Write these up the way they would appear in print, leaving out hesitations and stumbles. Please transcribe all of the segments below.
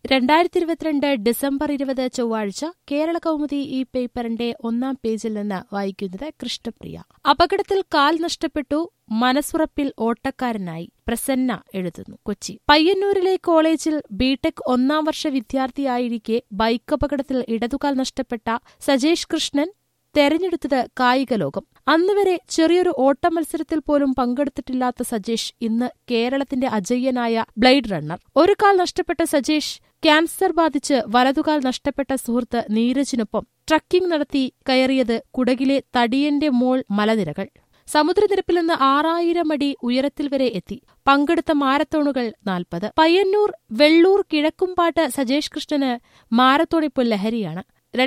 2022 December 20 ചൊവ്വാഴ്ച കേരള കൗമുദി ഈ പേപ്പറിന്റെ ഒന്നാം പേജിൽ നിന്ന് വായിക്കുന്നത് കൃഷ്ണപ്രിയ. അപകടത്തിൽ കാൽ നഷ്ടപ്പെട്ടു, മനസ്സുറപ്പിൽ ഓട്ടക്കാരനായി. പ്രസന്ന എഴുതുന്നു. കൊച്ചി. പയ്യന്നൂരിലെ കോളേജിൽ ബിടെക് ഒന്നാം വർഷ വിദ്യാർത്ഥിയായിരിക്കെ ബൈക്ക് അപകടത്തിൽ ഇടതുകാൽ നഷ്ടപ്പെട്ട സജേഷ് കൃഷ്ണൻ തെരഞ്ഞെടുത്തത് കായിക ലോകം. അന്നുവരെ ചെറിയൊരു ഓട്ട മത്സരത്തിൽ പോലും പങ്കെടുത്തിട്ടില്ലാത്ത സജേഷ് ഇന്ന് കേരളത്തിന്റെ അജയ്യനായ ബ്ലേഡ് റണ്ണർ. ഒരു കാൽ നഷ്ടപ്പെട്ട സജേഷ് ക്യാൻസർ ബാധിച്ച് വലതുകാൽ നഷ്ടപ്പെട്ട സുഹൃത്ത് നീരജിനൊപ്പം ട്രക്കിംഗ് നടത്തി കയറിയത് കുടകിലെ തടിയന്റെ മോൾ മലനിരകൾ. സമുദ്രനിരപ്പിൽ നിന്ന് 6000 അടി ഉയരത്തിൽ വരെ എത്തി. പങ്കെടുത്ത മാരത്തോണുകൾ 40. പയ്യന്നൂർ വെള്ളൂർ കിഴക്കുംപാട്ട് സജേഷ് കൃഷ്ണന് മാരത്തോൺ ഇപ്പോൾ ലഹരിയാണ്.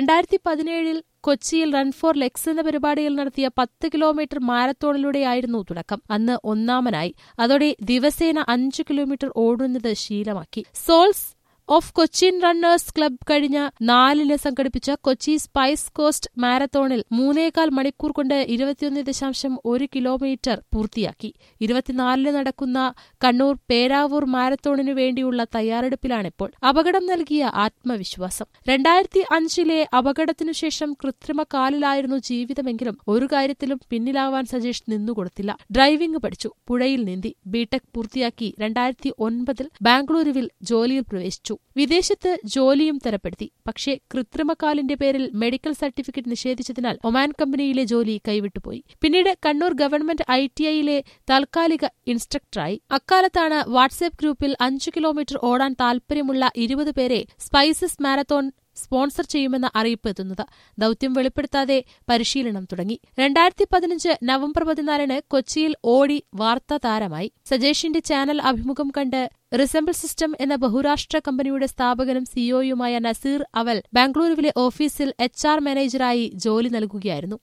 2017 കൊച്ചിയിൽ റൺ ഫോർ ലെഗ്സ് എന്ന പരിപാടിയിൽ നടത്തിയ 10 കിലോമീറ്റർ മാരത്തോണിലൂടെയായിരുന്നു തുടക്കം. അന്ന് ഒന്നാമനായി. അതോടെ ദിവസേന 5 കിലോമീറ്റർ ഓടുന്നത് ശീലമാക്കി. Souls of Cochin runners club കഴിഞ്ഞ 4 സംഘടിപ്പിച്ച കൊച്ചി സ്പൈസ് കോസ്റ്റ് മാരത്തോണിൽ 3.25 മണിക്കൂർ കൊണ്ട് 21.1 കിലോമീറ്റർ പൂർത്തിയാക്കി. 24 നടക്കുന്ന കണ്ണൂർ പേരാവൂർ മാരത്തോണിനു വേണ്ടിയുള്ള തയ്യാറെടുപ്പിലാണിപ്പോൾ. അപകടം നൽകിയ ആത്മവിശ്വാസം. 2005 അപകടത്തിനുശേഷം കൃത്രിമ കാലിലായിരുന്നു ജീവിതമെങ്കിലും ഒരു കാര്യത്തിലും പിന്നിലാവാൻ സജേഷ് നിന്നുകൊടുത്തില്ല. ഡ്രൈവിംഗ് പഠിച്ചു, പുഴയിൽ നീന്തി. ബിടെക് പൂർത്തിയാക്കി 2009 ബാംഗ്ലൂരുവിൽ ജോലിയിൽ പ്രവേശിച്ചു. വിദേശത്ത് ജോലിയും തരപ്പെടുത്തി. പക്ഷേ കൃത്രിമക്കാലിന്റെ പേരിൽ മെഡിക്കൽ സർട്ടിഫിക്കറ്റ് നിഷേധിച്ചതിനാൽ ഒമാൻ കമ്പനിയിലെ ജോലി കൈവിട്ടുപോയി. പിന്നീട് കണ്ണൂർ ഗവൺമെന്റ് ITIയിലെ താൽക്കാലിക ഇൻസ്ട്രക്ടറായി. അക്കാലത്താണ് വാട്സ്ആപ്പ് ഗ്രൂപ്പിൽ 5 കിലോമീറ്റർ ഓടാൻ താൽപര്യമുള്ള 20 പേരെ സ്പൈസസ് മാരത്തോൺ സ്പോൺസർ ചെയ്യുമെന്ന അറിയിപ്പ് എത്തുന്നത്. ദൌത്യം വെളിപ്പെടുത്താതെ പരിശീലനം തുടങ്ങി. 2015 നവംബർ 14 കൊച്ചിയിൽ ഓടി വാർത്താ താരമായി. സജേഷിന്റെ ചാനൽ അഭിമുഖം കണ്ട് റിസംബിൾ സിസ്റ്റം എന്ന ബഹുരാഷ്ട്ര കമ്പനിയുടെ സ്ഥാപകനും സിഇഒയുമായ നസീർ അവൽ ബാംഗ്ലൂരുവിലെ ഓഫീസിൽ HR മാനേജറായി ജോലി നൽകുകയായിരുന്നു.